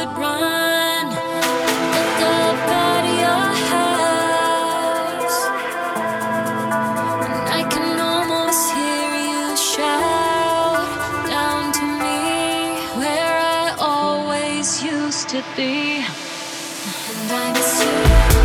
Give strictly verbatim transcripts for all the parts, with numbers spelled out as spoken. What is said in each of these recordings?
would run. Look up at your house, and I can almost hear you shout down to me, where I always used to be. And I miss you.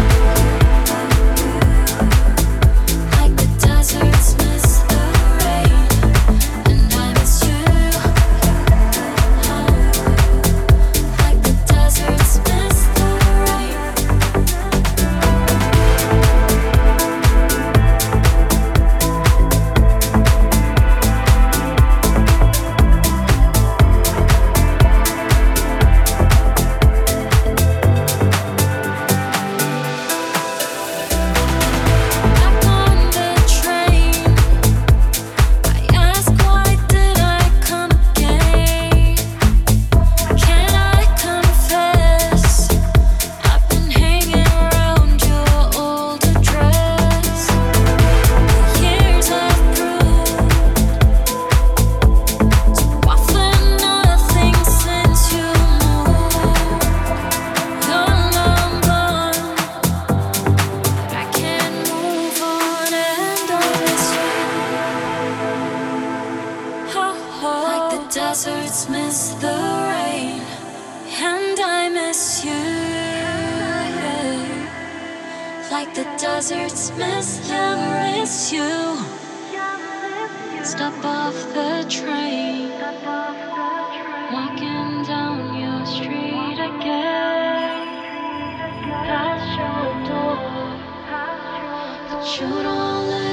Deserts miss the rain, and I miss you. Like the deserts miss the miss you. Step off the train, walking down your street again. Past your door, but you don't let